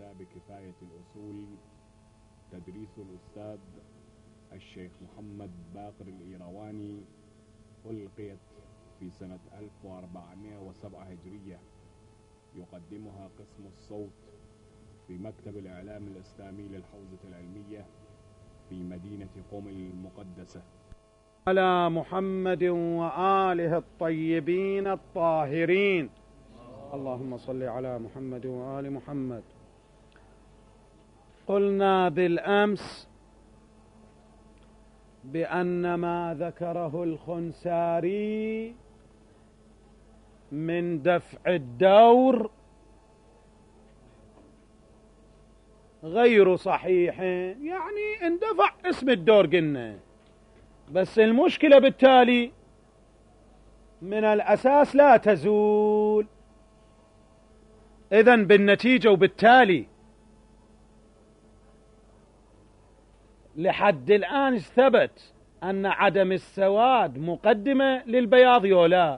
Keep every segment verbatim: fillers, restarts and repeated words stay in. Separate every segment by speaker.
Speaker 1: كتاب كفاية الأصول تدريس الأستاذ الشيخ محمد باقر الإيرواني، ألقيت في سنة ألف وأربعمائة وسبعة هجرية. يقدمها قسم الصوت في مكتب الإعلام الإسلامي للحوزة العلمية في مدينة قم المقدسة.
Speaker 2: على محمد وآله الطيبين الطاهرين. اللهم صل على محمد وآل محمد. قلنا بالأمس بأن ما ذكره الخنساري من دفع الدور غير صحيح، يعني اندفع اسم الدور قلنا، بس المشكلة بالتالي من الأساس لا تزول. إذن بالنتيجة وبالتالي لحد الآن ثبت أن عدم السواد مقدمة للبياض يولا،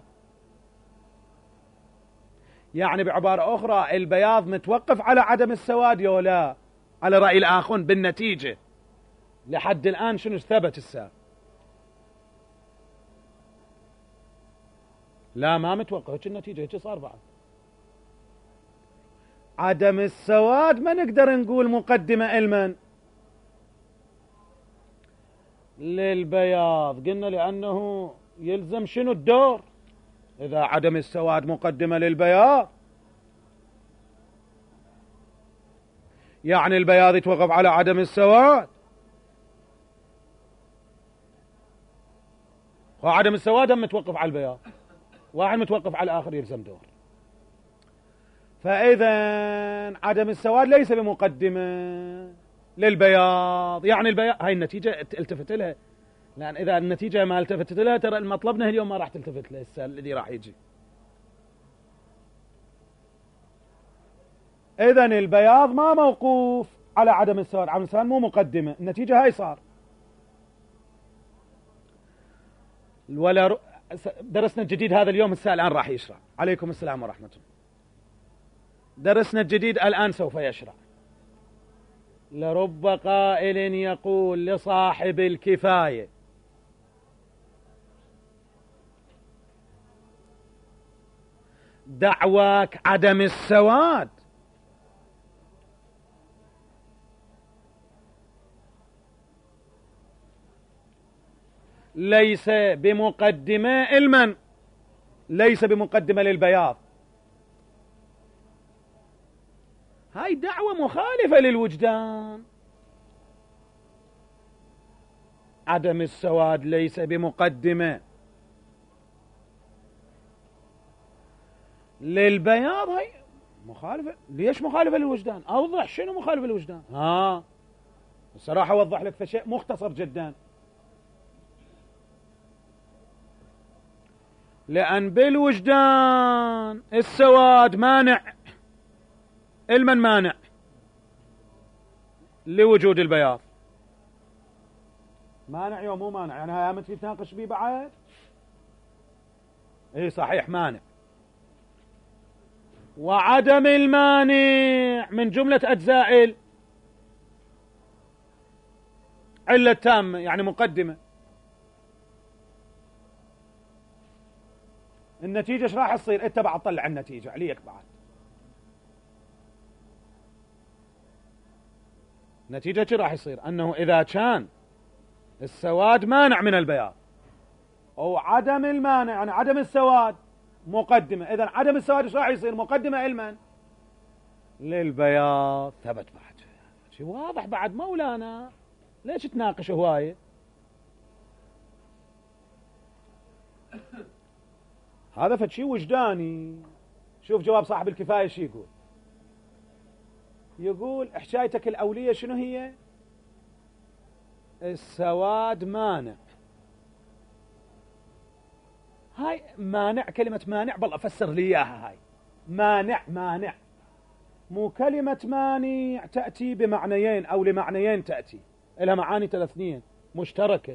Speaker 2: يعني بعبارة أخرى البياض متوقف على عدم السواد يولا على رأي الآخرون. بالنتيجة لحد الآن شنو ثبت السا؟ لا ما متوقف، هيك النتيجة هيك صار بعد. عدم السواد ما نقدر نقول مقدمة المن للبياض، قلنا لأنه يلزم شنو الدور إذا عدم السواد مقدمة للبياض، يعني البياض يتوقف على عدم السواد، وعدم السواد هم متوقف على البياض، واحد متوقف على الآخر يلزم دور. فإذا عدم السواد ليس بمقدمة للبياض، يعني البياض هاي النتيجة التفت لها، لأن إذا النتيجة ما التفتت لها ترى المطلبنا اليوم ما راح تلتفت له السؤال الذي راح يجي. إذن البياض ما موقوف على عدم السواد، عدم السواد مو مقدمة، النتيجة هاي صار. ولا درسنا الجديد هذا اليوم الساعة الآن راح يشرع. عليكم السلام ورحمة الله. درسنا الجديد الآن سوف يشرع. لرب قائل يقول لصاحب الكفاية دعواك عدم السواد ليس بمقدمة المن، ليس بمقدمة للبياض. هاي دعوة مخالفة للوجدان. عدم السواد ليس بمقدمة للبياض، هاي مخالفة. ليش مخالفة للوجدان؟ أوضح شنو مخالفة للوجدان. ها الصراحة أوضح لك في شيء مختصر جدا. لأن بالوجدان السواد مانع، المن مانع لوجود البياض. مانع يوم مو مانع، يعني هاي امت تناقش بيه بعد. اي صحيح مانع. وعدم المانع من جملة أجزاء علة تامة، يعني مقدمة. النتيجة ايش راح تصير؟ انت بعد طلع النتيجة عليك بعد. نتيجة شو راح يصير؟ أنه إذا كان السواد مانع من البياض أو عدم المانع يعني عدم السواد مقدمة، إذن عدم السواد ايش راح يصير؟ مقدمة علما للبياض. ثبت بعد شيء واضح بعد مولانا، ليش تناقش هواية؟ هذا فد شيء وجداني. شوف جواب صاحب الكفاية شو يقول. يقول حكايتك الأولية شنو هي؟ السواد مانع. هاي مانع، كلمة مانع بالله فسر لي إياها. هاي مانع، مانع مو كلمة مانع تأتي بمعنيين أو لمعنيين، تأتي لها معاني ثلاثنين مشتركة،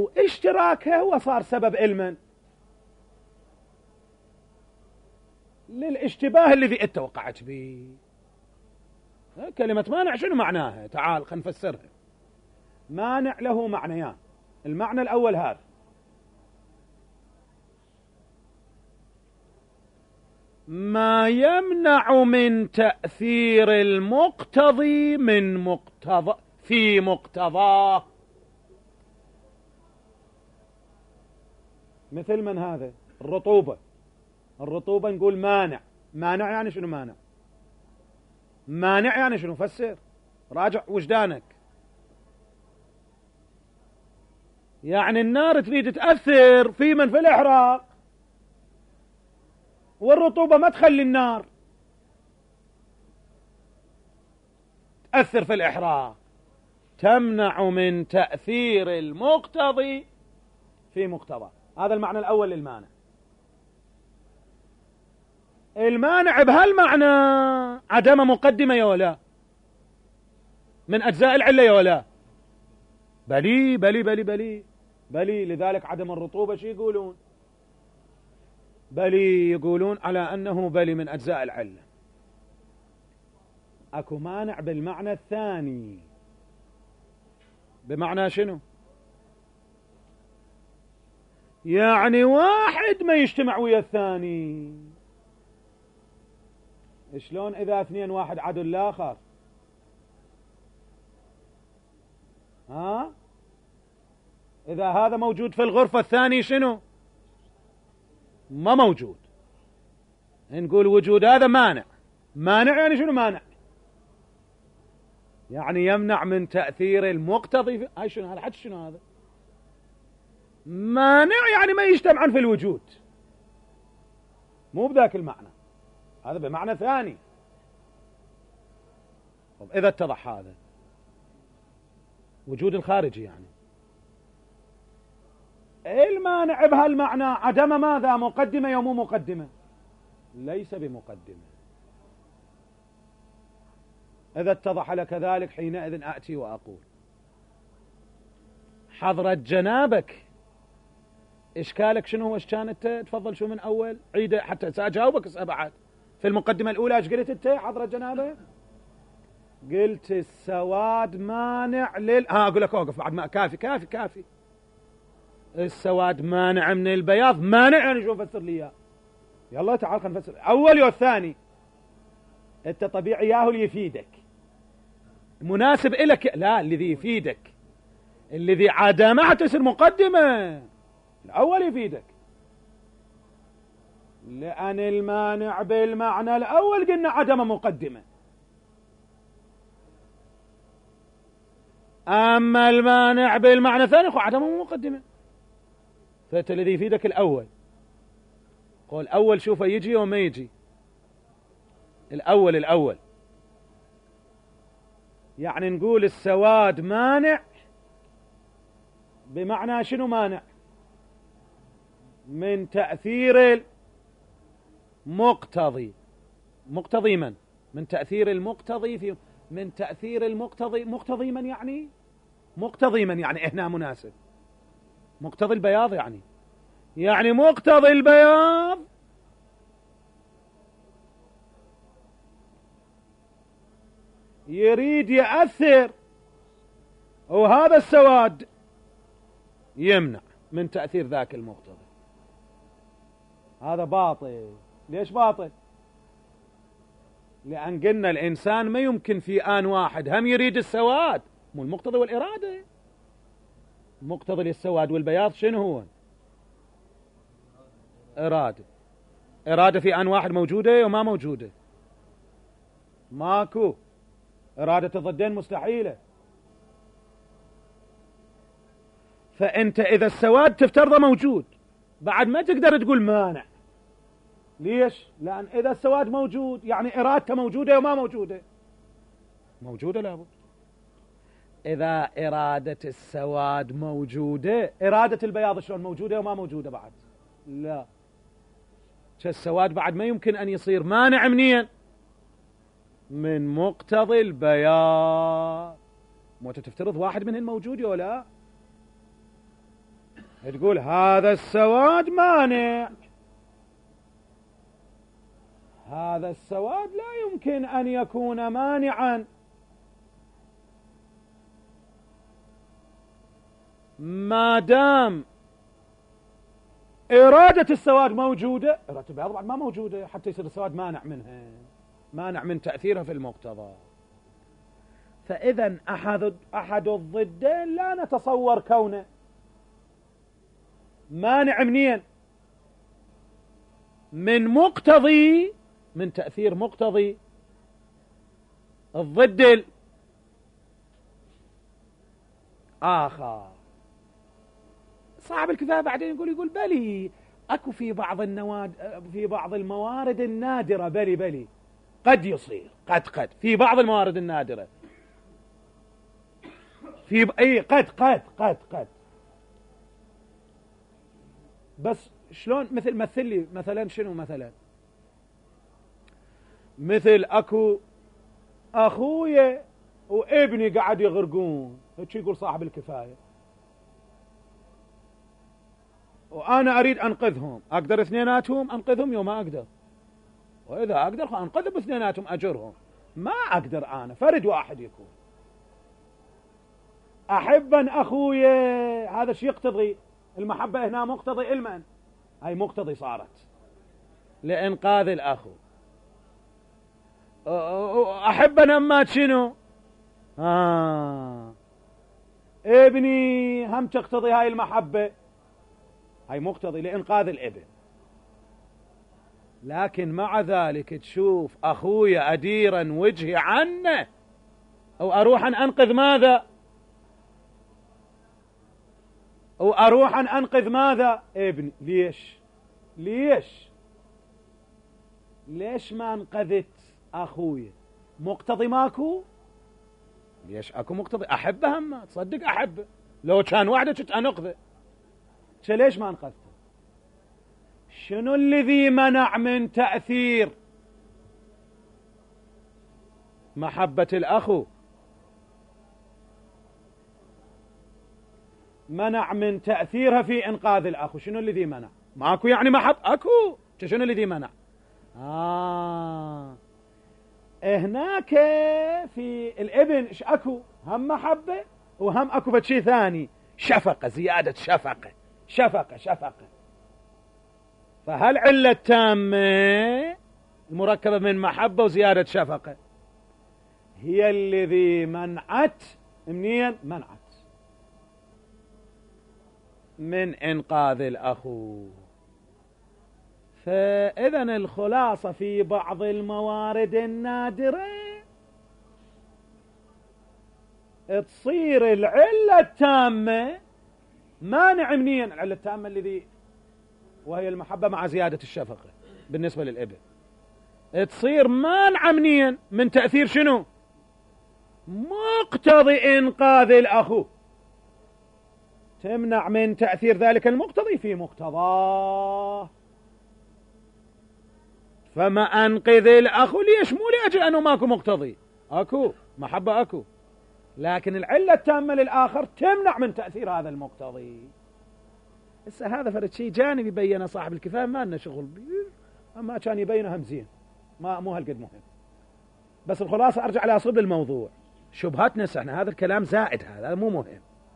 Speaker 2: واشتراكها هو صار سبب علما. للاشتباه الذي انت وقعت به. كلمة مانع شنو معناها؟ تعال خلينا نفسرها. مانع له معنيان. المعنى الأول هذا: ما يمنع من تأثير المقتضي من مقتضى في مقتضاه. مثل من هذا؟ الرطوبة. الرطوبة نقول مانع. مانع يعني شنو مانع؟ مانع يعني شنو؟ فسر، راجع وجدانك. يعني النار تريد تأثر في من في الإحراق، والرطوبة ما تخلي النار تأثر في الإحراق، تمنع من تأثير المقتضي في مقتضى. هذا المعنى الأول للمانع. المانع بهالمعنى عدم مقدمة يا ولا من أجزاء العلة يا ولا؟ بلي بلي بلي بلي بلي. لذلك عدم الرطوبة شو يقولون؟ بلي يقولون على أنه بلي من أجزاء العلة. أكو مانع بالمعنى الثاني. بمعنى شنو؟ يعني واحد ما يجتمع ويا الثاني. شلون إذا اثنين واحد عدو الآخر؟ ها؟ إذا هذا موجود في الغرفة الثاني شنو؟ ما موجود. نقول وجود هذا مانع. مانع يعني شنو مانع؟ يعني يمنع من تأثير المقتضي في... هاي شنو هذا؟ حد شنو هذا؟ مانع يعني ما يجتمعن في الوجود، مو بذاك المعنى، هذا بمعنى ثاني. طب إذا اتضح هذا وجود الخارجي، يعني المانع بهالمعنى عدم ماذا؟ مقدمة يا مو مقدمة؟ ليس بمقدمة. إذا اتضح لك ذلك حينئذ أأتي وأقول: حضرة جنابك إشكالك شنو هو؟ إيش كانت؟ تفضل شو من أول عيدة حتى سأجاوبك بعد. في المقدمة الأولى إيش قلت أنت حضرة جنابك؟ قلت السواد مانع لل ها أقول لك أوقف بعد ما كافي كافي كافي. السواد مانع من البياض. مانع يعني شو؟ فسر لي إياه. يلا تعال خلينا نفسر. أول والثاني أنت طبيعي ياهو اللي يفيدك مناسب إلك. لا، الذي يفيدك الذي عدمه تصير مقدمة. الأول يفيدك، لأن المانع بالمعنى الأول قلنا عدم مقدمة. أما المانع بالمعنى الثاني خو عدم مقدمة. فأنت الذي يفيدك الأول. قول أول شوفه يجي وما يجي. الأول الأول يعني نقول السواد مانع بمعنى شنو؟ مانع من تأثير المقتضي. مقتضي من؟ من تأثير المقتضي في من تأثير المقتضي. مقتضي من يعني؟ مقتضي من يعني هنا مناسب. مقتضي البياض يعني يعني مقتضي البياض يريد يأثر، وهذا السواد يمنع من تأثير ذاك المقتضي. هذا باطل. ليش باطل؟ لأن قلنا الإنسان ما يمكن في آن واحد هم يريد السواد، مو المقتضي والإرادة. مقتضي للسواد والبياض شنو هو؟ إرادة. إرادة في آن واحد موجودة وما موجودة؟ ماكو. إرادة الضدين مستحيلة. فأنت إذا السواد تفترضه موجود بعد ما تقدر تقول مانع. ليش؟ لأن إذا السواد موجود يعني إرادته موجودة وما موجودة؟ موجودة لابد. إذا إرادة السواد موجودة، إرادة البياض شلون موجودة وما موجودة بعد؟ لا. السواد بعد ما يمكن أن يصير مانع منين؟ من مقتضي البياض. مو تفترض واحد منهم موجود ولا تقول هذا السواد مانع. هذا السواد لا يمكن أن يكون مانعا ما دام إرادة السواد موجودة. إرادة البياض بعد ما موجودة حتى يصير السواد مانع منها، مانع من تأثيرها في المقتضى. فإذا أحد أحد الضدين لا نتصور كونه مانع منين؟ من مقتضي، من تأثير مقتضي الضد الآخر. صاحب الكفاية بعدين يقول يقول بلي اكو في بعض النواد في بعض الموارد النادرة، بلي بلي قد يصير، قد قد في بعض الموارد النادرة، في ب... اي قد قد قد قد بس شلون؟ مثل مثل لي مثلا شنو؟ مثلا مثل اكو اخويا وابني قاعد يغرقون، هيك يقول صاحب الكفاية، وأنا أريد أنقذهم، أقدر اثنيناتهم أنقذهم يوم ما أقدر، وإذا أقدر أنقذهم اثنيناتهم أجرهم. ما أقدر أنا فرد واحد يكون. أحبا أخويا، هذا شيء يقتضي المحبة هنا، مقتضي المن، هاي مقتضي صارت لإنقاذ الأخو. أحبا أمات شنو؟ آه ابني هم تقتضي هاي المحبة، هاي مقتضي لإنقاذ الابن. لكن مع ذلك تشوف أخويا أديرا وجهي عنه أو أروح أن أنقذ ماذا؟ أو أروح أن أنقذ ماذا؟ ابني. ليش؟ ليش؟ ليش ما انقذت أخويا؟ مقتضي ماكو؟ ليش أكو مقتضي؟ أحبه هم تصدق أحبه، لو كان وحده كنت أنقذه، ليش ما انقذته؟ شنو الذي منع من تأثير محبة الأخو؟ منع من تأثيرها في إنقاذ الأخو. شنو الذي منع؟ ماكو يعني محب أكو، شنو الذي منع؟ آه هناك في الابن ايش اكو؟ هم محبة وهم اكو بشيء ثاني، شفقة، زيادة شفقة، شفقة شفقة. فهل علة تامة المركبة من محبة وزيادة شفقة هي الذي منعت منين؟ منعت من إنقاذ الأخو. فإذا الخلاصة في بعض الموارد النادرة تصير العلة التامة مانع منين؟ العلة التامة الذي وهي المحبة مع زيادة الشفقة بالنسبة للابن، تصير مانع منين؟ من تأثير شنو؟ مقتضي إنقاذ الأخو، تمنع من تأثير ذلك المقتضي في مقتضاه. فما أنقذ الأخو ليش؟ مو لأجل أنه ماكو مقتضي، أكو محبة أكو، لكن العلة التامة للآخر تمنع من تأثير هذا المقتضي. هسه هذا فرد شيء جانبي بينه صاحب الكفاية، ما لنا شغل بيه، أما كان يبينه هم زين، ما مو هالقد مهم. بس الخلاصة أرجع لأصل الموضوع، شبهتنا احنا هذا الكلام زائد، هذا مو مهم.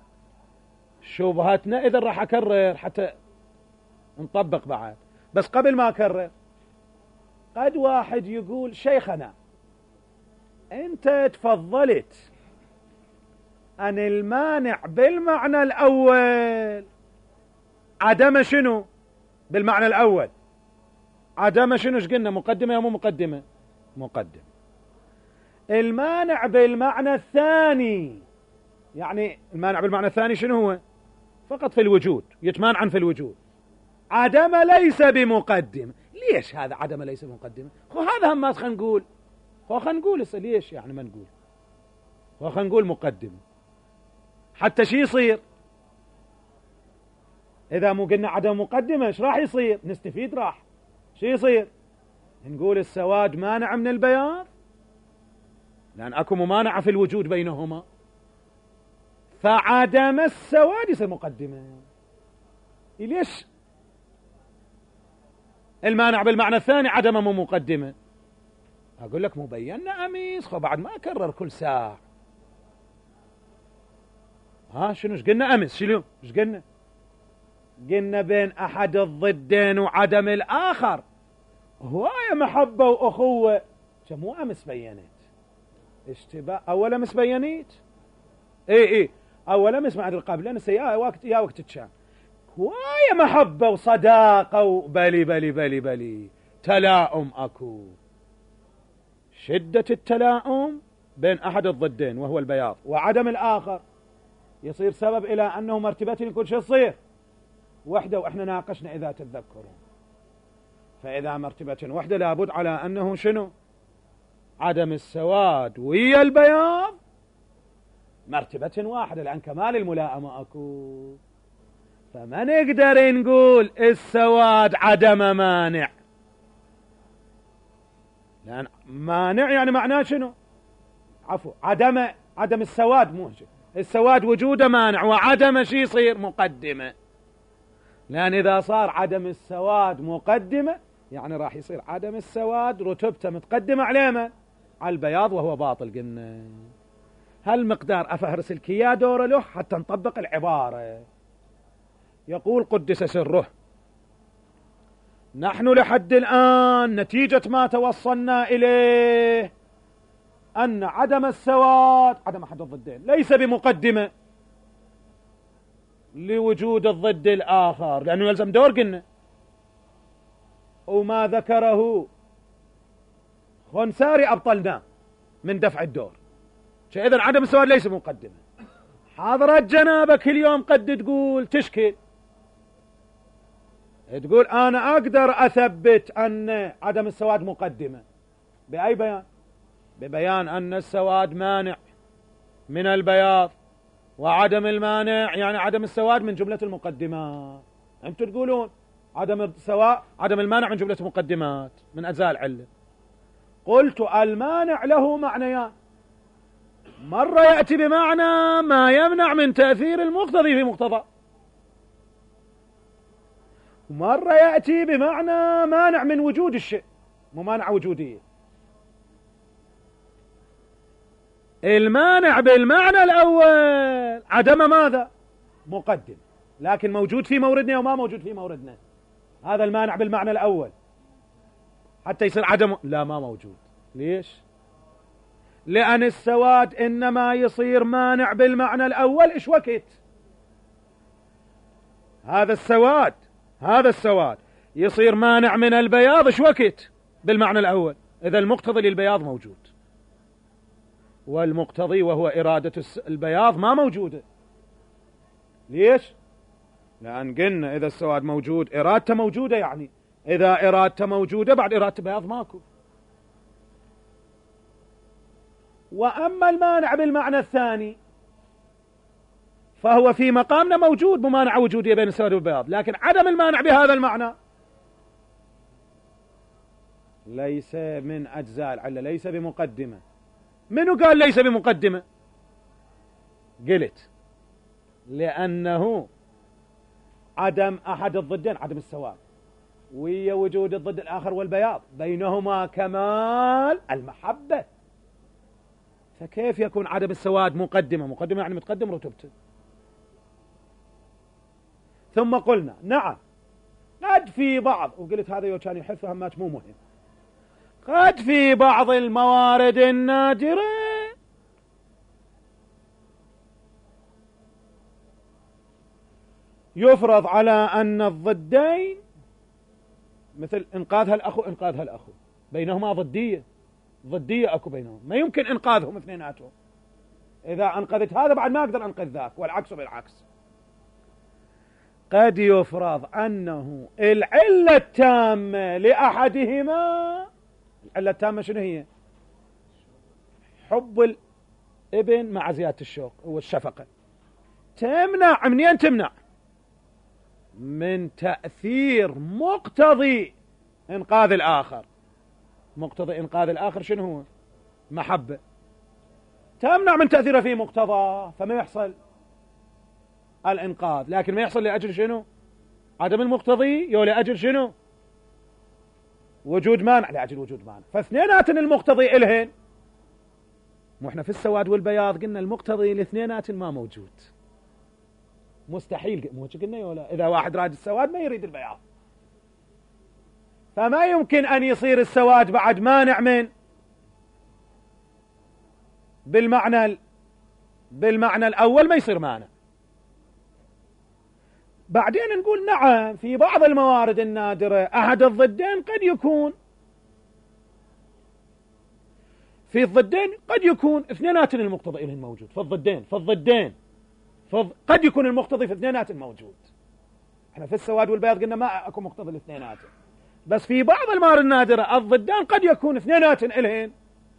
Speaker 2: شبهتنا إذا راح أكرر حتى نطبق بعد، بس قبل ما أكرر قد واحد يقول شيخنا أنت تفضلت أن المانع بالمعنى الأول عدم شنو؟ بالمعنى الأول عدم شنو؟ ايش قلنا؟ مقدمة يا مو مقدمة؟ مقدمة. المانع بالمعنى الثاني، يعني المانع بالمعنى الثاني شنو هو؟ فقط في الوجود، يتمانعا في الوجود. عدم ليس بمقدمة. ليش هذا عدم ليس بمقدمة؟ خو هذا هم ما خلينا نقول، خو خلينا نقول هسه ليش يعني ما نقول، خو خلينا نقول مقدمة حتى شي يصير. إذا مو قلنا عدم مقدمة ايش راح يصير؟ نستفيد راح شي يصير؟ نقول السواد مانع من البياض لأن أكو ممانعة في الوجود بينهما، فعدم السواد يصير مقدمة. ليش المانع بالمعنى الثاني عدم مو مقدمة؟ أقول لك مبيننا أميس، خو بعد ما أكرر كل ساعة. ها شنو ايش قلنا أمس؟ شنو ايش قلنا؟ قلنا بين أحد الضدين وعدم الآخر هواية محبة وأخوة. مو أمس بينت اشتباه أول أمس بينيت. إيه إيه أول أمس مع القابل لأن يا وقت يا وقت تشان هواية محبة وصداقة وبلي بلي بلي بلي تلاؤم أكو. شدة التلاؤم بين أحد الضدين وهو البياض وعدم الآخر يصير سبب إلى أنه مرتبتين كل شيء تصير وحدة. وإحنا ناقشنا إذا تتذكرون، فإذا مرتبة وحدة لابد على أنه شنو؟ عدم السواد ويا البياض مرتبة واحدة، لأن كمال الملائمة أكو. فما نقدر نقول السواد عدم مانع، لأن مانع يعني معناه شنو؟ عفو عدم عدم السواد، مو السواد وجوده مانع، وعدم شي يصير مقدمة. لأن إذا صار عدم السواد مقدمة يعني راح يصير عدم السواد رتبته متقدمة على ما؟ على البياض وهو باطل. قلنا هالمقدار أفهرس الكيا دور له حتى نطبق العبارة. يقول قدس سره: نحن لحد الآن نتيجة ما توصلنا إليه أن عدم السواد عدم أحد الضدين ليس بمقدمة لوجود الضد الآخر، لأنه يلزم دور. قلنا وما ذكره خنساري أبطلناه من دفع الدور. إذن عدم السواد ليس مقدمة. حضرت جنابك اليوم قد تقول تشكل، تقول أنا أقدر أثبت أن عدم السواد مقدمة. بأي بيان؟ ببيان أن السواد مانع من البياض، وعدم المانع يعني عدم السواد من جملة المقدمات. أنتم تقولون عدم السواد عدم المانع من جملة المقدمات من أجزاء العلة. قلت المانع له معنيان: مرة يأتي بمعنى ما يمنع من تأثير المقتضي في مقتضى، ومرة يأتي بمعنى مانع من وجود الشيء، ممانعة وجودية. المانع بالمعنى الأول عدم ماذا؟ مقدم، لكن موجود في موردنا وما موجود في موردنا. هذا المانع بالمعنى الأول حتى يصير عدم، لا ما موجود. ليش؟ لأن السواد إنما يصير مانع بالمعنى الأول إيش وقت؟ هذا السواد هذا السواد يصير مانع من البياض إيش وقت؟ بالمعنى الأول، إذا المقتضي للبياض موجود، والمقتضي وهو إرادة البياض ما موجودة. ليش؟ لأن قلنا إذا السواد موجود إرادته موجودة، يعني إذا إرادته موجودة بعد إرادة البياض ماكو. وأما المانع بالمعنى الثاني فهو في مقامنا موجود ممانعة وجودية بين السواد والبياض، لكن عدم المانع بهذا المعنى ليس من أجزاء العلة، ليس بمقدمة. منو قال ليس بمقدمة؟ قلت لأنه عدم أحد الضدين عدم السواد ويا وجود الضد الآخر والبياض بينهما كمال المحبة، فكيف يكون عدم السواد مقدمة؟ مقدمة يعني متقدم رتبته. ثم قلنا نعم قد في بعض، وقلت هذا يو كان يحث همات مو مهم، قد في بعض الموارد النادرة يفرض على أن الضدين مثل إنقاذ هالأخو إنقاذ هالأخو بينهما ضدية ضدية أكو بينهم، ما يمكن إنقاذهم اثنيناتهم. إذا أنقذت هذا بعد ما أقدر أنقذ ذاك، والعكس بالعكس. قد يفرض أنه العلة التامة لأحدهما، العلة التامة شنو هي؟ حب الابن مع زيادة الشوق والشفقة، تمنع منين؟ تمنع من تأثير مقتضي إنقاذ الآخر. مقتضي إنقاذ الآخر شنو هو؟ محبة، تمنع من تأثيره في مقتضى، فما يحصل الإنقاذ، لكن ما يحصل لأجل شنو؟ عدم المقتضي، يو لأجل شنو؟ وجود مانع لأجل وجود مانع، فاثنينات المقتضي إلهن. مو احنا في السواد والبياض قلنا المقتضي الاثنينات ما موجود، مستحيل، مو قلنا ولا إذا واحد راد السواد ما يريد البياض، فما يمكن أن يصير السواد بعد مانع من بالمعنى بالمعنى الأول ما يصير مانع. بعدين نقول نعم في بعض الموارد النادرة أحد الضدين قد يكون في الضدين قد يكون اثنينات المقتضي إلهن موجود في الضدين في الضدين فض... قد يكون المقتضي في اثنينات موجود. احنا في السواد والبياض قلنا ما اكو مقتضي الاثنينات، بس في بعض الموارد النادرة الضدان قد يكون اثنينات إلهن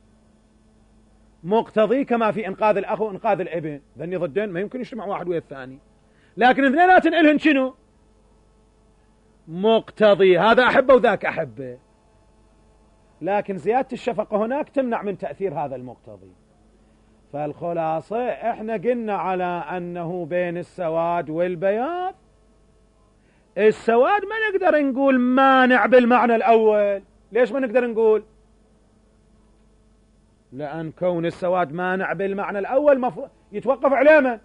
Speaker 2: مقتضي، كما في انقاذ الاخ وانقاذ الابن، ذني ضدين ما يمكن يجتمع واحد ويا الثاني، لكن اثنينات إلهن شنو؟ مقتضي، هذا احبه وذاك احبه، لكن زيادة الشفقة هناك تمنع من تأثير هذا المقتضي. فالخلاصة احنا قلنا على انه بين السواد والبياض، السواد ما نقدر نقول مانع بالمعنى الاول. ليش ما نقدر نقول؟ لان كون السواد مانع بالمعنى الاول مفروض يتوقف عليه من؟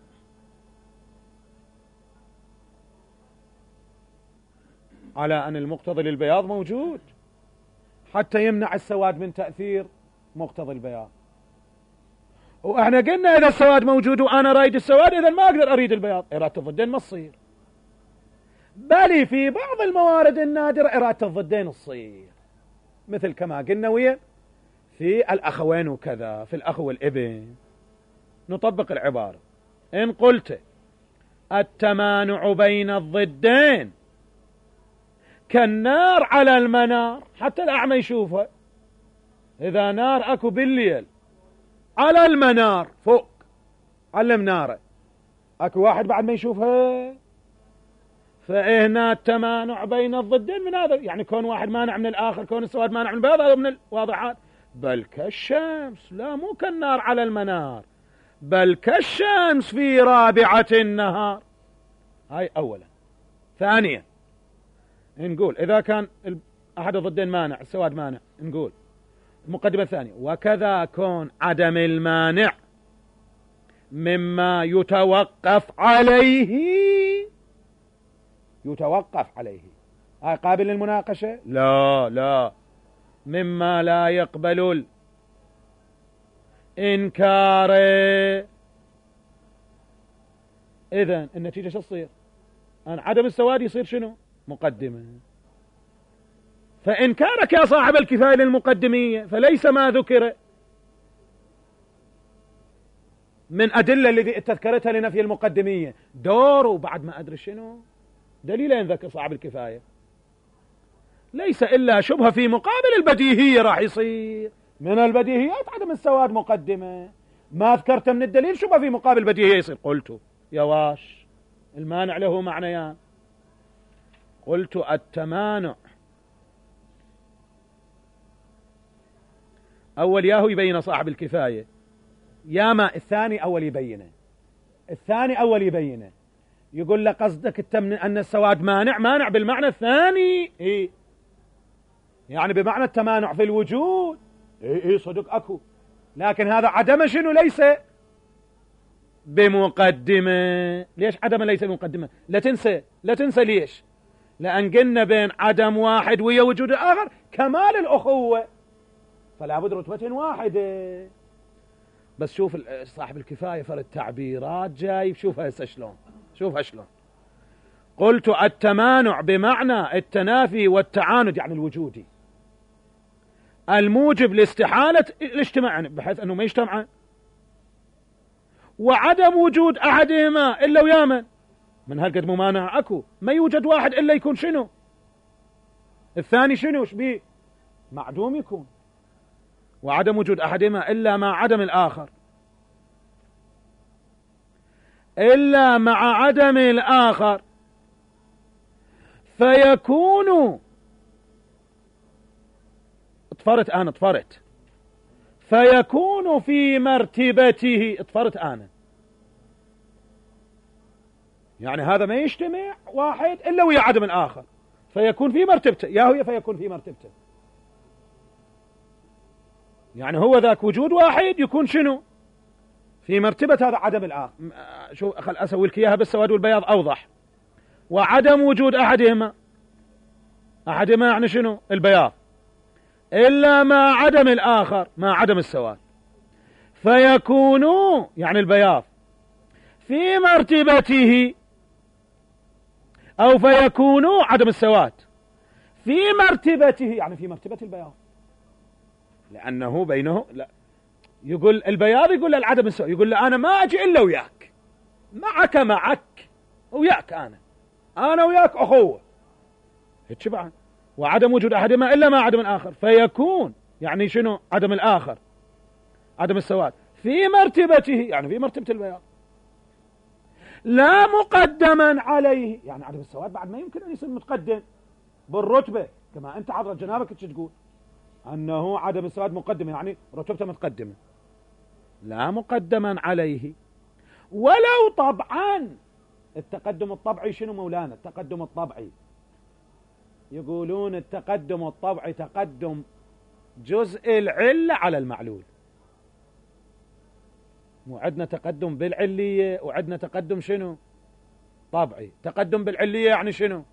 Speaker 2: على ان المقتضي للبياض موجود حتى يمنع السواد من تأثير مقتضي البياض. واحنا قلنا اذا السواد موجود وانا رايد السواد اذا ما اقدر اريد البياض، إرادة الضدين ما تصير. بل في بعض الموارد النادرة إرادة الضدين تصير، مثل كما قلنا ويا في الأخوين وكذا، في الأخ والابن. نطبق العبارة، إن قلت التمانع بين الضدين كالنار على المنار، حتى الأعمى يشوفها، إذا نار أكو بالليل على المنار فوق على المنارة، أكو واحد بعد ما يشوفها، فهنا التمانع بين الضدين من هذا، يعني كون واحد مانع من الآخر، كون السواد مانع من البياض، هذا من الواضحات. بل كالشمس، لا مو كالنار على المنار، بل كالشمس في رابعة النهار. هاي أولا. ثانيا نقول إذا كان أحد الضدين مانع، السواد مانع، نقول المقدمة الثانية وكذا كون عدم المانع مما يتوقف عليه، يتوقف عليه، هاي قابل للمناقشة؟ لا لا، مما لا يقبل الإنكار. إذن النتيجة شو تصير؟ أن عدم السواد يصير شنو؟ مقدمة. فإنكارك يا صاحب الكفاية للمقدمية فليس ما ذكر من أدلة الذي تذكرتها لنفي المقدمية دور وبعد ما أدري شنو دليلين ذكر صاحب الكفاية، ليس إلا شبهة في مقابل البديهية راح يصير. من البديهيات عدم السواد مقدمة، ما ذكرت من الدليل شبهة في مقابل البديهية يصير. قلت يا واش المانع له معنيان، قلت التمانع أول ياهو يبين صاحب الكفاية، يا ما الثاني أول يبينه، الثاني أول يبينه، يقول له قصدك التمن أن السواد مانع، مانع بالمعنى الثاني، إيه يعني بمعنى التمانع في الوجود، إيه إيه صدق أكو، لكن هذا عدم شنو ليس بمقدمة. ليش عدم ليس بمقدمة؟ لا تنسى لا تنسى ليش؟ لأن قلنا بين عدم واحد ويا وجود الآخر كمال الأخوة، فلا بد رتبة واحدة. بس شوف صاحب الكفاية فرد تعبيرات جايب، شوفها هسه شلون، شوفها شلون. قلت التمانع بمعنى التنافي والتعاند، يعني الوجودي الموجب لاستحالة الاجتماع، بحيث أنه ما يجتمع، وعدم وجود أحدهما إلا ويا من من هالقد ممانع أكو، ما يوجد واحد إلا يكون شنو الثاني، شنو شبيه معدوم يكون، وعدم وجود أحدهما إلا مع عدم الآخر، إلا مع عدم الآخر، فيكون اطفرت أنا اطفرت فيكون في مرتبته، اطفرت أنا، يعني هذا ما يجتمع واحد إلا ويا عدم الآخر، فيكون في مرتبته، يا هو فيكون في مرتبته. يعني هو ذاك وجود واحد يكون شنو في مرتبة هذا عدم الآخر. شو خل أسوي لك إياها بالسواد والبياض أوضح. وعدم وجود أحدهما، أحدهما يعني شنو البياض، إلا مع عدم الآخر مع عدم السواد، فيكون يعني البياض في مرتبته، أو فيكون عدم السواد في مرتبته يعني في مرتبة البياض، لأنه بينه لا يقول البياض يقول للعدم السواد، يقول له أنا ما أجي إلا وياك، معك معك وياك، أنا أنا وياك أخوة هيك بعد. وعدم وجود أحدهما إلا مع عدم الآخر، فيكون يعني شنو عدم الآخر عدم السواد في مرتبته يعني في مرتبة البياض، لا مقدما عليه، يعني عدم السواد بعد ما يمكن أن يصير متقدم بالرتبة، كما أنت حضرة جنابك تقول أنه عدم السواد مقدم يعني رتبته متقدمة، لا مقدما عليه. ولو طبعا التقدم الطبعي شنو مولانا؟ التقدم الطبعي يقولون التقدم الطبعي تقدم جزء العلة على المعلول، وعدنا تقدم بالعلية وعدنا تقدم شنو طبعي. تقدم بالعلية يعني شنو؟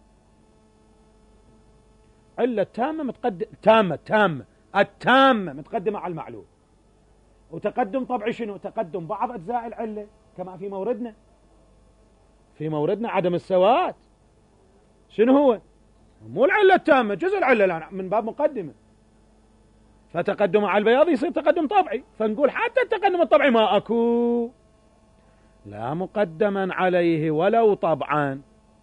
Speaker 2: علة تامة متقدم تامة تامة التامة متقدمة على المعلول. وتقدم طبعي شنو؟ تقدم بعض أجزاء العلة كما في موردنا في موردنا عدم السواد شنو هو؟ مو العلة التامة، جزء العلة من باب مقدمة، فتقدم على البياض يصير تقدم طبعي، فنقول حتى التقدم الطبعي ما أكو، لا مقدما عليه ولو طبعا.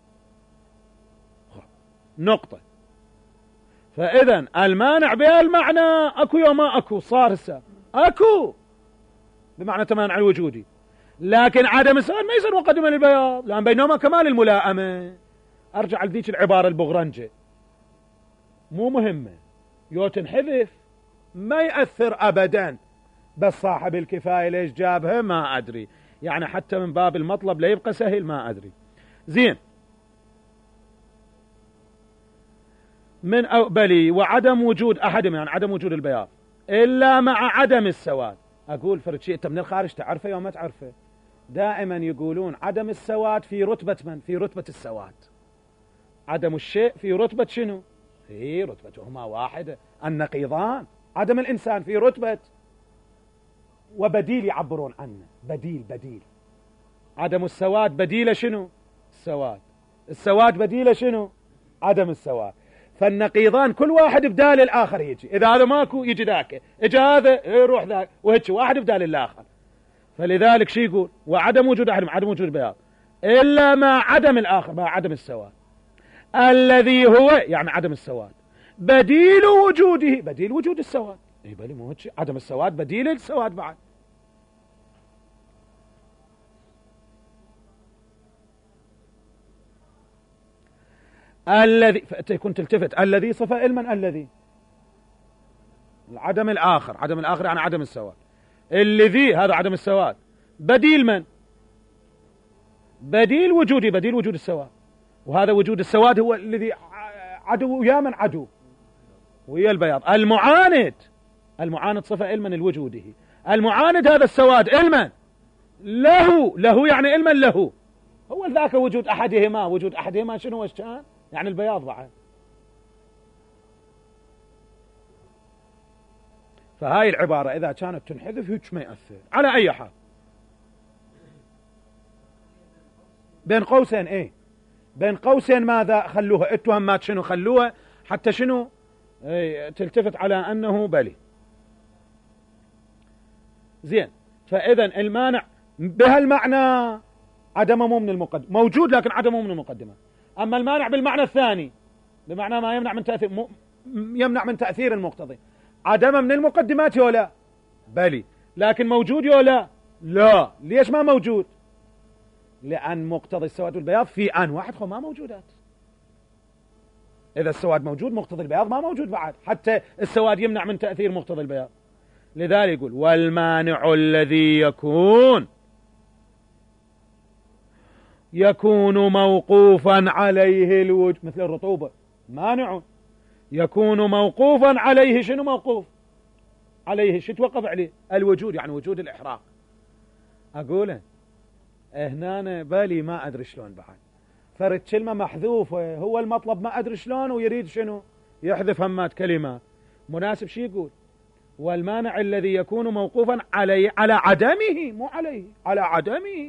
Speaker 2: نقطة. فإذا المانع بهالمعنى أكو يا ما أكو، صار هسه أكو بمعنى تمانع الوجودي، لكن عدم السواد ما يصير مقدما للبياض، لأن بينهما كمال الملائمة. أرجع لذيك العبارة البغرنجة مو مهمة، يو تنحذف ما يأثر أبدا، بس صاحب الكفاية ليش جابها ما أدري، يعني حتى من باب المطلب لا يبقى سهل ما أدري. زين، من أو بلي وعدم وجود أحدهما يعني عدم وجود البياض إلا مع عدم السواد. أقول فرد شيء أنت من الخارج تعرفه يوم ما تعرفه، دائما يقولون عدم السواد في رتبة من؟ في رتبة السواد. عدم الشيء في رتبة شنو؟ في رتبتهما واحدة، النقيضان. عدم الإنسان في رتبة وبديل يعبرون عنه، بديل بديل. عدم السواد بديله شنو؟ السواد. السواد بديله شنو؟ عدم السواد. فالنقيضان كل واحد بدال الآخر يجي، إذا هذا ماكو يجي ذاك، إجا هذا يروح ذاك، وهيك واحد بدال الآخر. فلذلك شي يقول وعدم وجود أحد عدم وجود البياض إلا مع عدم الآخر مع عدم السواد، الذي هو يعني عدم السواد بديل وجوده بديل وجود السواد. اي بلي مو هيك، عدم السواد بديل السواد بعد. الذي يكون تلتفت الذي صفة علما، الذي العدم الآخر، عدم الآخر يعني عدم السواد، الذي هذا عدم السواد بديل من؟ بديل وجودي بديل وجود السواد، وهذا وجود السواد هو الذي عدو ويا من عدو ويا البياض. المعاند المعاند صفة علما لوجوده، المعاند هذا السواد علما له له يعني علما له، هو ذاك وجود أحدهما. وجود أحدهما شنو وشان؟ يعني البياض بعد. فهاي العبارة إذا كانت تنحذف هيك ما يأثر على أي حال. بين قوسين إيه بين قوسين ماذا خلوها؟ التهمات شنو خلوها حتى شنو ايه تلتفت على أنه بلي. زين، فإذا المانع بهالمعنى عدمه مو من المقدمة، موجود لكن عدمه من المقدمة. أما المانع بالمعنى الثاني بمعنى ما يمنع من تأثير م... يمنع من تأثير المقتضي، عدمه من المقدمات ولا بلي، لكن موجود ولا لا. ليش ما موجود؟ لأن مقتضي السواد والبياض في آن واحد خو ما موجودات. إذا السواد موجود مقتضي البياض ما موجود بعد، حتى السواد يمنع من تأثير مقتضي البياض. لذلك يقول والمانع الذي يكون يكون موقوفا عليه الوجود، مثل الرطوبة مانع يكون موقوفا عليه. شنو موقوف؟ عليه شو توقف عليه؟ الوجود، يعني وجود الإحراق. أقوله هنا بالي ما أدري شلون بعد فرد كلمة محذوفة، هو المطلب ما أدري شلون ويريد شنو يحذف همات كلمات. مناسب شي يقول والمانع الذي يكون موقوفا عليه على عدمه، مو عليه، على عدمه.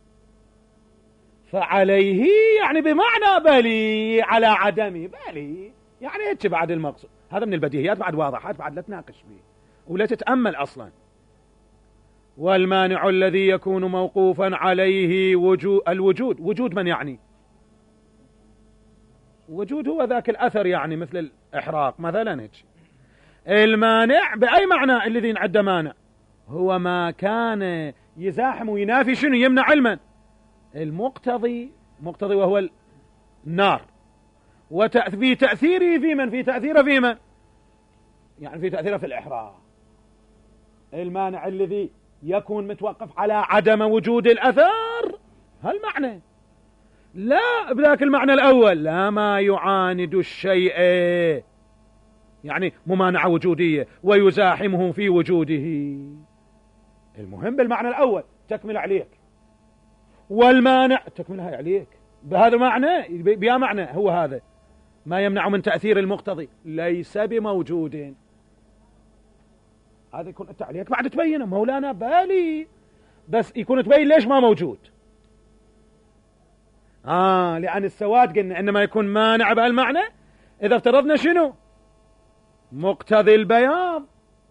Speaker 2: فعليه يعني بمعنى بلي، على عدمه بلي يعني هيك بعد المقصود. هذا من البديهيات بعد واضحات، بعد لا تناقش به ولا تتأمل أصلا. والمانع الذي يكون موقوفا عليه وجود الوجود، وجود من يعني؟ وجود هو ذاك الأثر، يعني مثل الإحراق مثلا هيك. المانع بأي معنى الذي نعد مانع؟ هو ما كان يزاحم وينافي شنو؟ يمنع علما. المقتضي، مقتضي وهو النار، وفي تأثيره في من؟ في تأثيره في من؟ يعني في تأثيره في الإحراق. المانع الذي يكون متوقف على عدم وجود الأثر، هالمعنى. لا بذاك المعنى الأول، لا ما يعاند الشيء، يعني ممانعة وجودية ويزاحمه في وجوده. المهم بالمعنى الأول تكمل عليك، والمانع تكملها عليك بهذا المعنى، بيا معنى هو هذا ما يمنع من تأثير المقتضي ليس بموجود. هذا يكون انت عليك بعد تبينه مولانا بالي، بس يكون تبين ليش ما موجود. آه لأن السواد قلنا إنما يكون مانع بهالمعنى إذا افترضنا شنو؟ مقتضي البياض.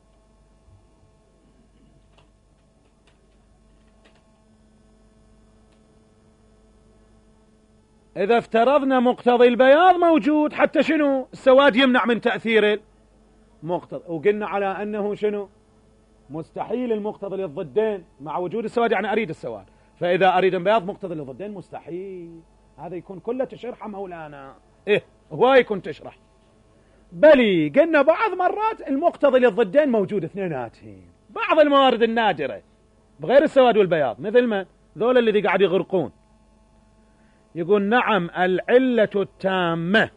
Speaker 2: إذا افترضنا مقتضي البياض موجود، حتى شنو؟ السواد يمنع من تأثير المقتضي. وقلنا على أنه شنو؟ مستحيل المقتضي للضدين مع وجود السواد، يعني أريد السواد، فإذا أريد البياض مقتضي للضدين مستحيل. هذا يكون كله تشرحه مولانا. إيه هو يكون تشرح بلي. قلنا بعض مرات المقتضي للضدين موجود اثنيناتهم، بعض الموارد النادرة بغير السواد والبياض، مثل ما ذول الذي قاعد يغرقون. يقول نعم العلة التامة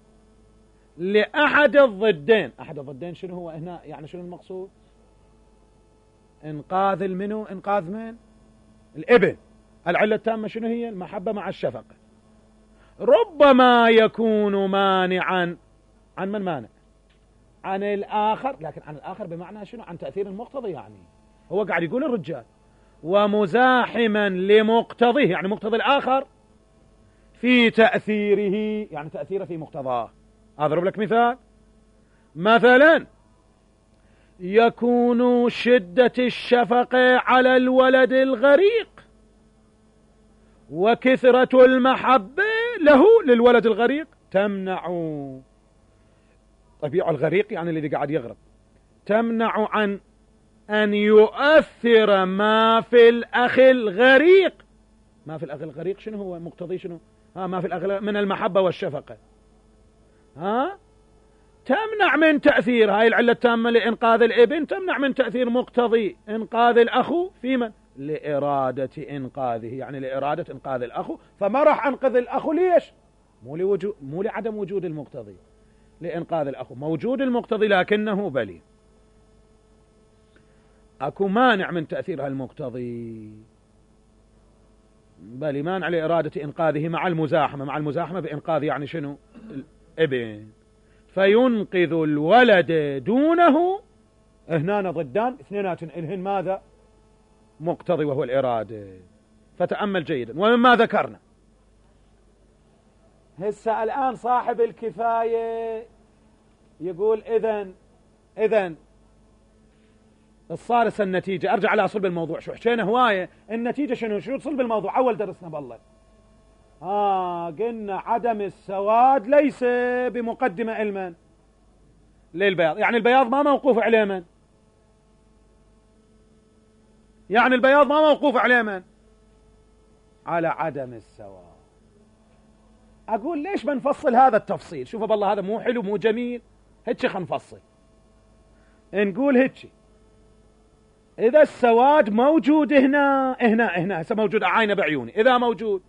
Speaker 2: لأحد الضدين. أحد الضدين شنو هو هنا؟ يعني شنو المقصود؟ إنقاذ المنو، إنقاذ من؟ الابن. العلة التامة شنو هي؟ المحبة مع الشفقة. ربما يكون مانعا عن من مانع؟ عن الآخر، لكن عن الآخر بمعنى شنو؟ عن تأثير المقتضي. يعني هو قاعد يقول الرجال ومزاحما لمقتضيه، يعني مقتضي الآخر في تأثيره، يعني تأثيره في مقتضاه. أضرب لك مثال، مثلا يكون شدة الشفقة على الولد الغريق وكثرة المحبة له للولد الغريق تمنع طبيعة الغريق، يعني الذي قاعد يغرق، تمنع عن أن يؤثر ما في الأخ الغريق. ما في الأخ الغريق شنو هو؟ مقتضي شنو؟ ها ما في الأخ من المحبة والشفقة، ها تمنع من تأثير. هاي العلة التامة لإنقاذ الابن تمنع من تأثير مقتضي إنقاذ الأخو في من؟ لإرادة إنقاذه، يعني لإرادة إنقاذ الأخو. فما راح أنقذ الأخو ليش؟ مو لوجود، مو لعدم وجود المقتضي، لإنقاذ الأخو. موجود المقتضي لكنه بلي، أكو مانع من تأثير هالمقتضي، بلي مانع لإرادة إنقاذه مع المزاحمة. مع المزاحمة بإنقاذ يعني شنو؟ الابن. فينقذ الولد دونه. هنا ضدان اثنينات الهن ماذا؟ مقتضي وهو الإرادة. فتأمل جيدا ومما ذكرنا. هسه الآن صاحب الكفاية يقول إذن إذن الصارس النتيجة. أرجع على صلب الموضوع، شو حكينا هواية. النتيجة شنو؟ شو صلب الموضوع؟ أول درسنا بالله آه قلنا عدم السواد ليس بمقدمة علما للبياض، يعني البياض ما موقوف عليه من؟ يعني البياض ما موقوف عليه من؟ على عدم السواد. أقول ليش بنفصل هذا التفصيل؟ شوفوا بالله هذا مو حلو مو جميل. هيك خنفصل، نقول هيك إذا السواد موجود هنا هنا هنا هسه موجود أعاينه بعيوني، إذا موجود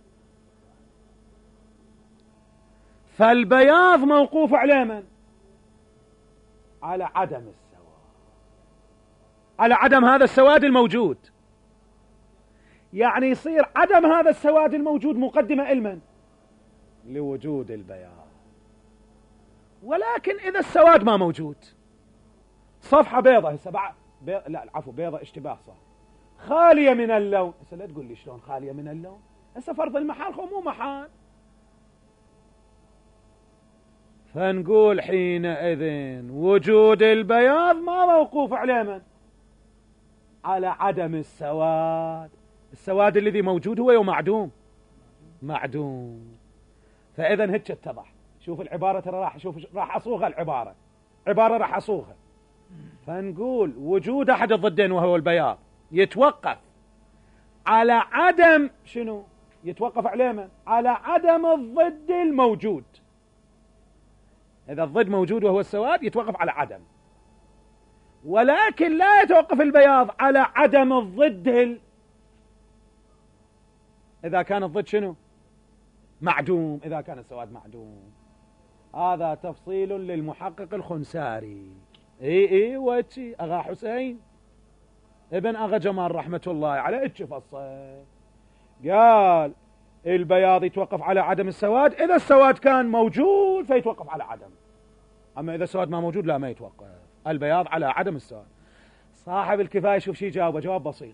Speaker 2: فالبياض موقوف على من؟ على عدم السواد. على عدم هذا السواد الموجود. يعني يصير عدم هذا السواد الموجود مقدمة لمن؟ لوجود البياض. ولكن إذا السواد ما موجود، صفحة بيضة هسه بعد بيض... لا العفو بيضة اشتباه صح، خالية من اللون. هسه لا تقول لي شلون خالية من اللون، هسه فرض المحال خو مو محال. فنقول حينئذ وجود البياض ما موقوف على من؟ على عدم السواد. السواد الذي موجود هو معدوم، معدوم. فإذا هيك اتضح. شوف العبارة ترى راح شوف راح أصوغها العبارة، عبارة راح أصوغها. فنقول وجود أحد الضدين وهو البياض يتوقف على عدم شنو؟ يتوقف على من؟ على عدم الضد الموجود. إذا الضد موجود وهو السواد يتوقف على عدم، ولكن لا يتوقف البياض على عدم الضد ال... إذا كان الضد شنو؟ معدوم. إذا كان السواد معدوم. هذا تفصيل للمحقق الخنساري. اي اي واتشي اغا حسين ابن اغا جمال رحمة الله عليه اتش فصل قال البياض يتوقف على عدم السواد إذا السواد كان موجود فيتوقف على عدم، أما إذا السواد ما موجود لا ما يتوقف البياض على عدم السواد. صاحب الكفاية شوف شي جاوبه جواب بسيط،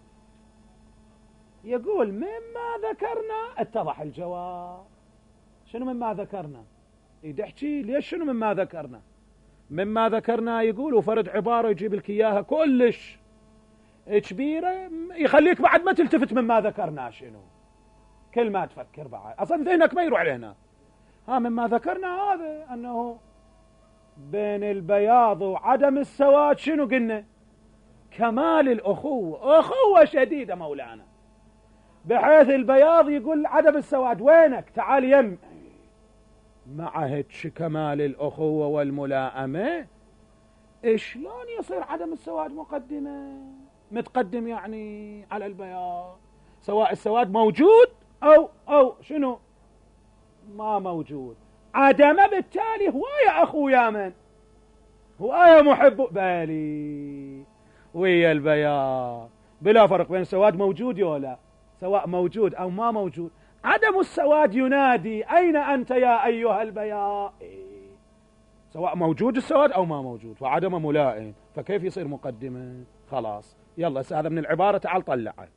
Speaker 2: يقول مما ذكرنا اتضح الجواب. شنو مما ذكرنا؟ يدحكي ليش شنو مما ذكرنا؟ مما ذكرنا يقول وفرد عبارة يجيب لك إياها كلش كبيرة يخليك بعد ما تلتفت مما ذكرنا شنو، كل ما تفكر بعد أصلا ذهنك ما يروح لهنا. ها مما ذكرنا هذا أنه بين البياض وعدم السواد شنو قلنا؟ كمال الأخوة، أخوة شديدة مولانا، بحيث البياض يقول عدم السواد وينك تعال يم، مع هيك كمال الأخوة والملائمة شلون يصير عدم السواد مقدمة متقدم يعني على البياض، سواء السواد موجود أو أو شنو ما موجود. عدم بالتالي هو يا أخو يا من هو يا محب بالي ويا البياض بلا فرق بين السواد موجود ولا سواء موجود أو ما موجود. عدم السواد ينادي أين أنت يا أيها البياض، إيه. سواء موجود السواد أو ما موجود فعدم ملائم، فكيف يصير مقدمة؟ خلاص يلا هذا من العبارة تعال طلعه.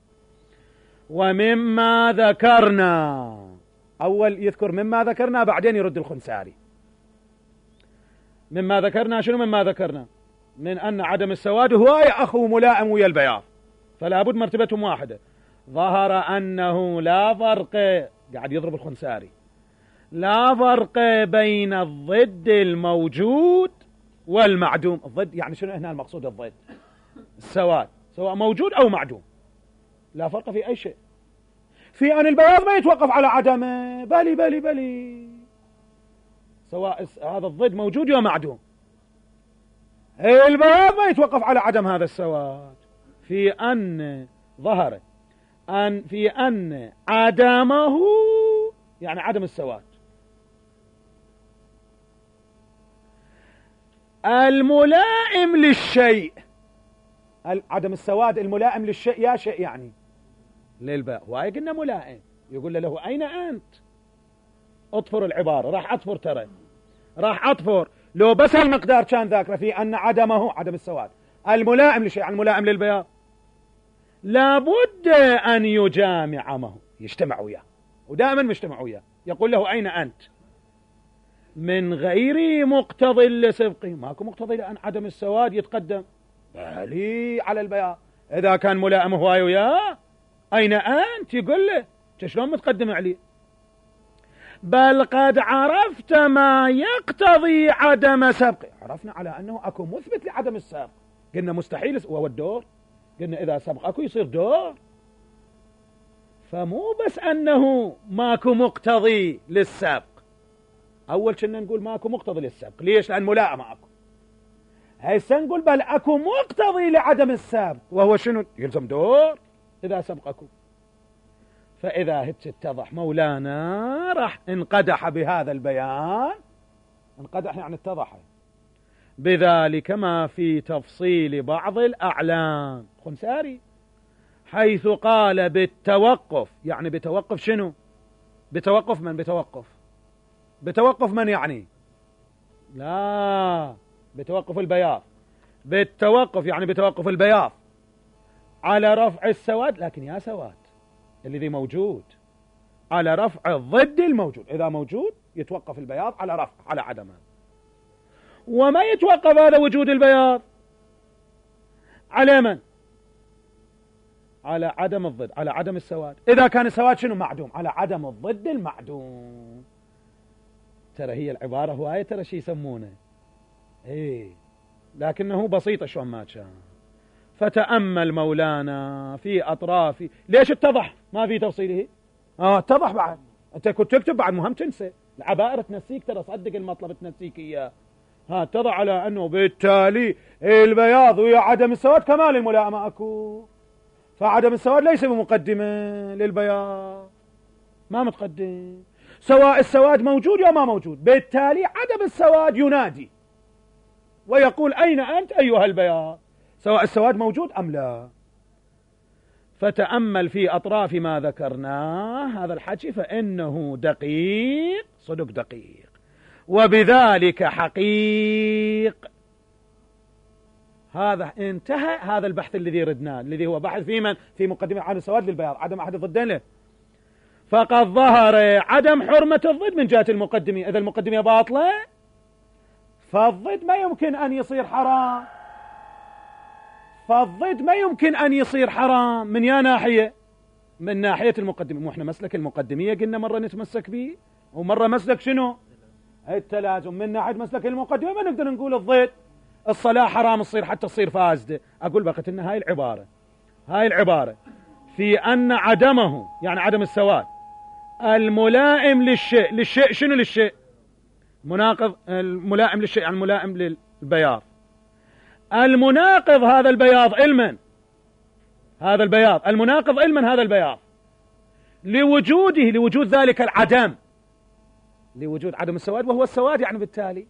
Speaker 2: ومما ذكرنا، أول يذكر مما ذكرنا بعدين يرد الخنساري. مما ذكرنا شنو مما ذكرنا؟ من أن عدم السواد هو يا أخو ملائم ويا البياض، فلا بد مرتبتهم واحدة. ظهر أنه لا فرق، قاعد يضرب الخنساري، لا فرق بين الضد الموجود والمعدوم. الضد يعني شنو هنا المقصود؟ الضد السواد سواء موجود أو معدوم لا فرق في أي شيء. في أن البياض ما يتوقف على عدمه، بلي بلي بلي سواء هذا الضد موجود أو معدوم، البياض ما يتوقف على عدم هذا السواد. في أن ظهر أن في أن عدمه يعني عدم السواد الملائم للشيء، عدم السواد الملائم للشيء يا شيء يعني للباء، واي قلنا ملائم. يقول له أين أنت؟ أطفر العبارة، راح أطفر ترى راح أطفر لو بس المقدار كان ذاكره في أن عدمه عدم السواد الملائم للشيء يعني الملائم للبياض لابد أن يجامع معه، يجتمع وياه ودائما مجتمع وياه. يقول له أين أنت؟ من غير مقتضي لسبقه، ماكو مقتضي لأن عدم السواد يتقدم بالي على البياض. إذا كان ملائم هواي وياه أين أنت؟ يقول له شلون متقدم عليه؟ بل قد عرفت ما يقتضي عدم سبقه، عرفنا على أنه أكو مثبت لعدم السبق، قلنا مستحيل وهو الدور، قلنا إذا سبق أكو يصير دور، فمو بس أنه ماكو مقتضي للسبق. أول كنا نقول ماكو مقتضي للسبق، ليش؟ لأن ملائمة أكو. هسه نقول بل أكو مقتضي لعدم السبق وهو شنو؟ يلزم دور إذا سبق أكو. فإذا هيك اتضح مولانا راح انقدح بهذا البيان، انقدح يعني اتضح بذلك ما في تفصيل بعض الأعلام خنساري، حيث قال بالتوقف. يعني بتوقف شنو؟ بتوقف من؟ بتوقف بتوقف من يعني؟ لا، بتوقف البياض. بالتوقف يعني بتوقف البياض على رفع السواد، لكن يا سواد الذي موجود على رفع الضد الموجود. إذا موجود يتوقف البياض على رفع، على عدمه. وما يتوقف هذا وجود البياض على من؟ على عدم الضد، على عدم السواد. إذا كان السواد شنو؟ معدوم، على عدم الضد المعدوم. ترى هي العبارة هواية، ترى شي يسمونه ايه، لكنه بسيطة شلون ما كان. فتأمل مولانا في أطراف. ليش اتضح ما في تفصيله؟ اه اتضح بعد. انت كنت تكتب بعد مهم تنسى. العبائر تنسيك، ترى صدق المطلب تنسيك اياه. ها اتضح على انه بالتالي البياض ويا عدم السواد كمال الملائمة اكو، فعدم السواد ليس بمقدمة للبياض، ما متقدم، سواء السواد موجود يا ما موجود. بالتالي عدم السواد ينادي ويقول أين أنت أيها البياض، سواء السواد موجود أم لا. فتأمل في أطراف ما ذكرناه هذا الحكي، فإنه دقيق، صدق دقيق، وبذلك حقيق. هذا انتهى هذا البحث الذي ردناه، الذي هو بحث في من؟ في مقدمة عدم السواد للبياض، عدم أحد الضدين له. فقد ظهر عدم حرمة الضد من جهة المقدمة. إذا المقدمة باطلة فالضد ما يمكن أن يصير حرام، فالضد ما يمكن أن يصير حرام من يا ناحية؟ من ناحية المقدمة. مو احنا مسلك المقدمية قلنا مرة نتمسك به، ومرة مسلك شنو؟ التلازم. من ناحية مسلك المقدمة ما نقدر نقول الضد الصلاة حرام تصير حتى تصير فاسدة. أقول بقت إن هاي العبارة هاي العبارة في أن عدمه يعني عدم السواد الملائم للشيء، للشيء شنو للشيء؟ مناقض. الملائم للشيء يعني الملائم للبياض. المناقض هذا البياض علما، هذا البياض المناقض علما هذا البياض لوجوده، لوجود ذلك العدم، لوجود عدم السواد، وهو السواد يعني بالتالي.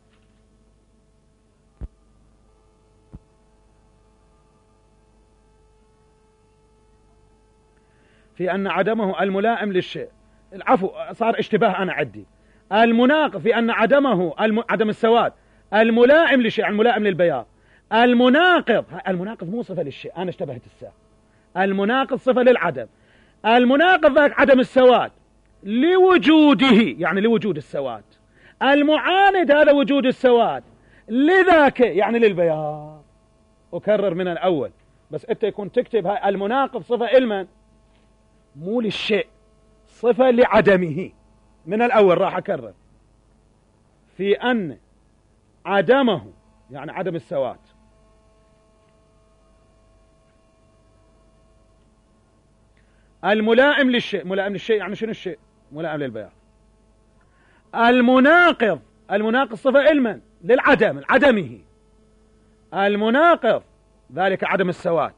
Speaker 2: في أن عدمه الملائم للشيء، العفو صار اشتباه أنا عدي. المناقض في أن عدمه الم... عدم السواد الملائم للشيء، الملائم للبياض. المناقض، المناقض مو صفة للشيء، أنا اشتبهت الساعة. المناقض صفة للعدم. المناقض ذاك عدم السواد لوجوده يعني لوجود السواد. المعاند هذا وجود السواد لذاك يعني للبياض. أكرر من الأول بس أنت يكون تكتب هاي المناقض صفة علما مو للشيء، صفة لعدمه. من الأول راح أكرر في أن عدمه يعني عدم السواد الملائم للشيء، ملائم للشيء يعني شنو الشيء؟ ملائم للبياض. المناقض، المناقض صفة علما للعدم، عدمه. المناقض ذلك عدم السواد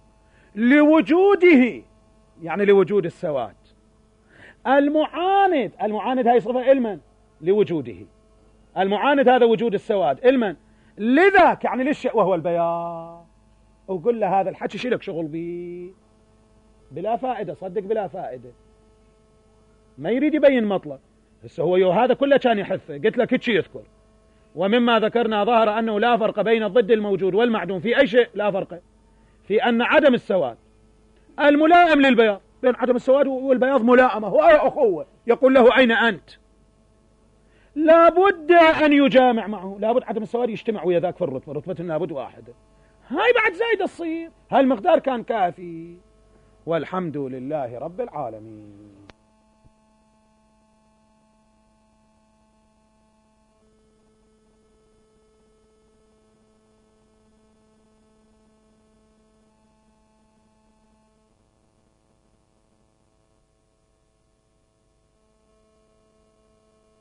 Speaker 2: لوجوده يعني لوجود السواد. المعاند، المعاند هاي صفة علما لوجوده. المعاند هذا وجود السواد علما لذاك يعني للشيء وهو البياض. وقل له هذا الحكي شي لك شغل بيه بلا فائدة، صدق بلا فائدة، ما يريد يبين مطلب. هسه هو يو هذا كله كان يحثه، قلت لك هيك يذكر. ومما ذكرنا ظهر أنه لا فرق بين الضد الموجود والمعدوم في أي شيء، لا فرق في أن عدم السواد الملائم للبياض، بين عدم السواد والبياض ملائمة وأخوة. يقول له أين أنت؟ لابد أن يجامع معه، لابد عدم السواد يجتمع ويا ذاك في الرتبة، رتبة لابد واحدة. هاي بعد زايدة تصير، هالمقدار كان كافي. والحمد لله رب العالمين.